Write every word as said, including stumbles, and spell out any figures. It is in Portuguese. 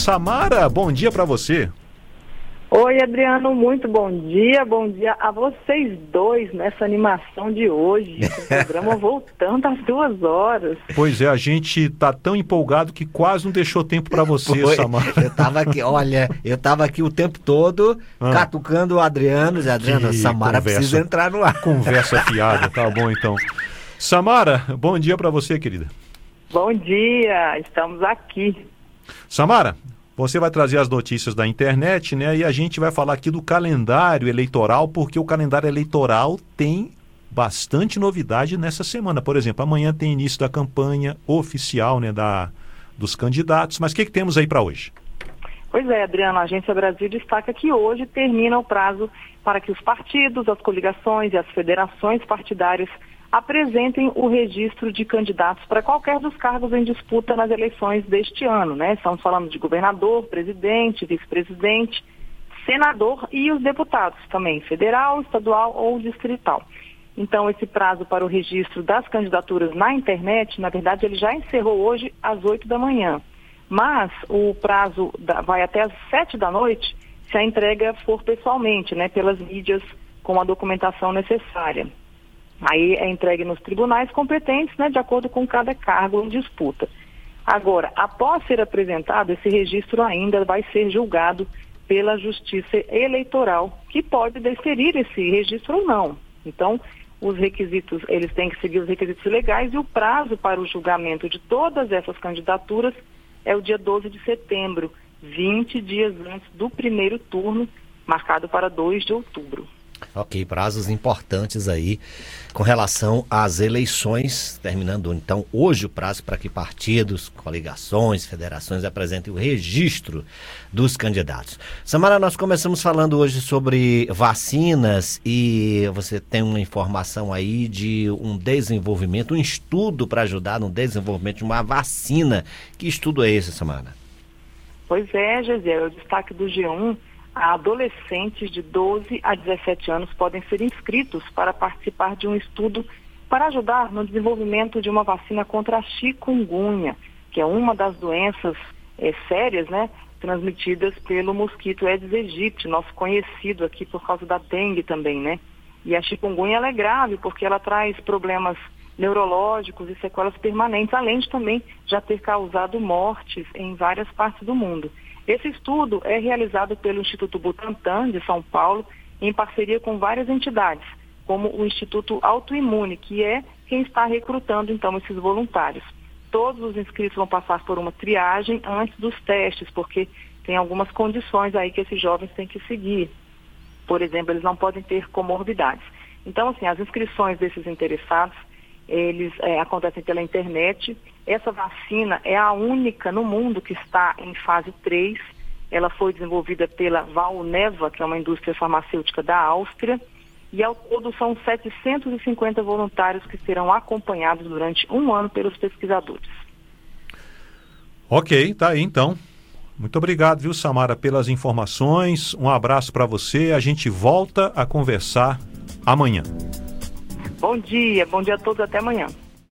Samara, bom dia para você. Oi, Adriano, muito bom dia, bom dia a vocês dois nessa animação de hoje. O programa voltando às duas horas. Pois é, a gente tá tão empolgado que quase não deixou tempo para você, Foi. Samara. Eu tava aqui, olha, eu tava aqui o tempo todo ah. catucando o Adriano, e Adriano, que Samara conversa. precisa entrar no ar. Conversa fiada, tá bom então. Samara, bom dia para você, querida. Bom dia, estamos aqui. Samara, você vai trazer as notícias da internet, né? E a gente vai falar aqui do calendário eleitoral, porque o calendário eleitoral tem bastante novidade nessa semana. Por exemplo, amanhã tem início da campanha oficial, né, da, dos candidatos. Mas o que, que temos aí para hoje? Pois é, Adriano, a Agência Brasil destaca que hoje termina o prazo para que os partidos, as coligações e as federações partidárias apresentem o registro de candidatos para qualquer dos cargos em disputa nas eleições deste ano, né? Estamos falando de governador, presidente, vice-presidente, senador e os deputados também, federal, estadual ou distrital. Então, esse prazo para o registro das candidaturas na internet, na verdade, ele já encerrou hoje às oito da manhã. Mas o prazo da, vai até às sete da noite se a entrega for pessoalmente, né? Pelas mídias com a documentação necessária. Aí é entregue nos tribunais competentes, né, de acordo com cada cargo em disputa. Agora, após ser apresentado, esse registro ainda vai ser julgado pela Justiça Eleitoral, que pode deferir esse registro ou não. Então, os requisitos, eles têm que seguir os requisitos legais e o prazo para o julgamento de todas essas candidaturas é o dia doze de setembro, vinte dias antes do primeiro turno, marcado para dois de outubro. Ok, prazos importantes aí com relação às eleições, terminando então hoje o prazo para que partidos, coligações, federações apresentem o registro dos candidatos. Samara, nós começamos falando hoje sobre vacinas e você tem uma informação aí de um desenvolvimento, um estudo para ajudar no desenvolvimento de uma vacina. Que estudo é esse, Samara? Pois é, Gisele, o destaque do G um. Adolescentes de doze a dezessete anos podem ser inscritos para participar de um estudo para ajudar no desenvolvimento de uma vacina contra a chikungunya, que é uma das doenças é, sérias, né, transmitidas pelo mosquito Aedes aegypti, nosso conhecido aqui por causa da dengue também, né? E a chikungunya ela é grave porque ela traz problemas neurológicos e sequelas permanentes, além de também já ter causado mortes em várias partes do mundo. Esse estudo é realizado pelo Instituto Butantan, de São Paulo, em parceria com várias entidades, como o Instituto Autoimune, que é quem está recrutando, então, esses voluntários. Todos os inscritos vão passar por uma triagem antes dos testes, porque tem algumas condições aí que esses jovens têm que seguir. Por exemplo, eles não podem ter comorbidades. Então, assim, as inscrições desses interessados, eles é, acontecem pela internet. Essa vacina é a única no mundo que está em fase três. Ela foi desenvolvida pela Valneva, que é uma indústria farmacêutica da Áustria, e ao todo são setecentos e cinquenta voluntários que serão acompanhados durante um ano pelos pesquisadores. Ok, tá aí então. Muito obrigado, viu, Samara, pelas informações. Um abraço para você. A gente volta a conversar amanhã. Bom dia, bom dia a todos, até amanhã.